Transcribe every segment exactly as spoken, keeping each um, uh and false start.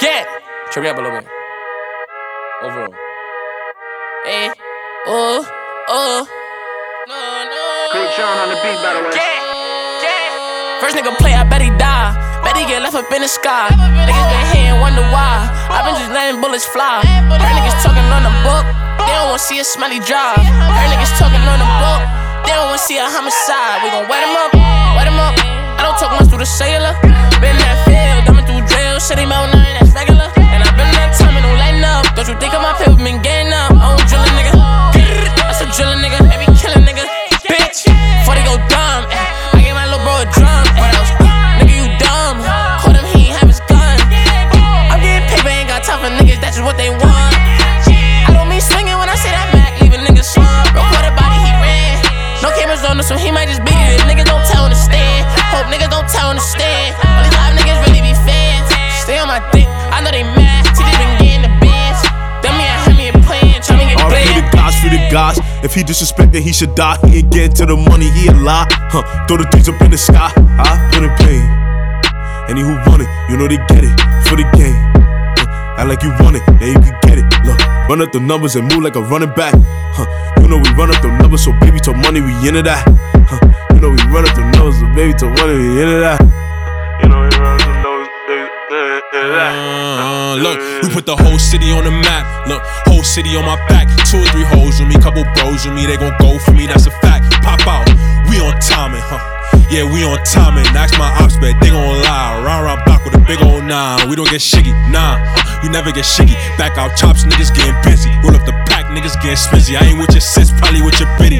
Get! Check it up a little bit. Overall. Hey, oh, oh. No, no. Great John on the beat, by the way. Get! Get! First nigga play, I bet he die. Bet he get left up in the sky. Niggas been here and wonder why. I been just letting bullets fly. Heard niggas talking on the book. They don't wanna see a smelly drive. Heard niggas talking on the book. They don't wanna see a homicide. We gon' wet him up, wet him up. I don't talk much through the cellular. Been in that field, dumbing through drill. Shit ain't about nothing, that's regular. And I been in that time and don't lighten up. Don't you think of my paper been getting up? I don't drill a nigga. That's a drill a nigga. They be killing niggas. Bitch, before they go dumb. I gave my little bro a drum. What else? Nigga, you dumb. Hold him, he ain't have his gun. I'm getting paper, ain't got time for niggas. That's just what they want. I don't mean swinging when I say that back, leaving niggas slump. Bro, caught a body, he ran. No cameras on him, so he might just beat it. If niggas don't tell him to stand. Hope niggas don't tell him to stand. All these live niggas really be fans. Stay on my dick, I know they mad. T J been getting the bands. Then me and Hemi and playing, trying to get banned. Free the gods, free the gods. If he disrespected, he should die. He ain't getting to the money, he a lie. Huh, throw the things up in the sky. I put in pain. Any who want it, you know they get it. For the game. Huh, act like you want it, then you can get it. Look, run up the numbers and move like a running back. Huh, you know we run up the numbers, so baby to money, we into that. Huh, you know we run up the numbers, so baby to money, we into that. You know we run up the numbers, baby, into that. Uh, look, we put the whole city on the map. Look, whole city on my back. Two or three hoes with me, couple bros with me. They gon' go for me, that's a fact. Pop out, we on timing, huh? Yeah, we on timing. Ask my ops, bet they gon' lie. Round round block with a big old nine. We don't get shiggy, nah. Huh? We never get shiggy. Back out chops, niggas getting busy. Roll up the pack, niggas getting spizzy. I ain't with your sis, probably with your biddy.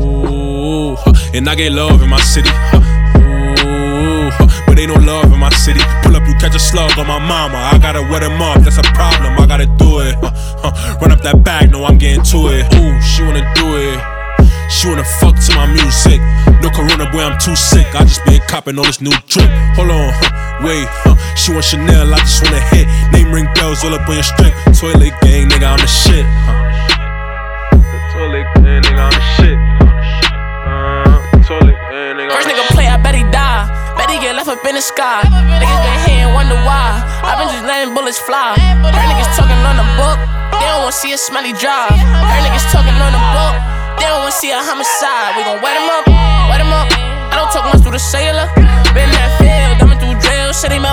Ooh, huh? And I get love in my city. Huh? Ooh, huh? But ain't no love in my city. Pull up, you catch a slug on my mama. I gotta wet him up, that's a problem. I gotta do it. Huh? Huh? Run up that bag, no, I'm getting to it. Ooh, she wanna do it. She wanna fuck to my music. No corona, boy, I'm too sick. I just been copping all this new drip. Hold on, huh, wait, huh. She want Chanel, I just wanna hit. Name ring bells all up on your strip. Toilet gang, nigga, I'm the shit. Huh. The toilet gang, nigga, I'm the shit. Uh, toilet gang, nigga. First nigga play, I bet he die. Bet he get left up in the sky. Niggas been here and wonder why. I been just letting bullets fly. Heard niggas talking on the book. They don't wanna see a smelly drive. Heard niggas talking on the book. They don't wanna see a homicide. We gon' wet him up, wet him up. I don't talk much through the cellular. Been in that field, dumbing through drill. Shit ain't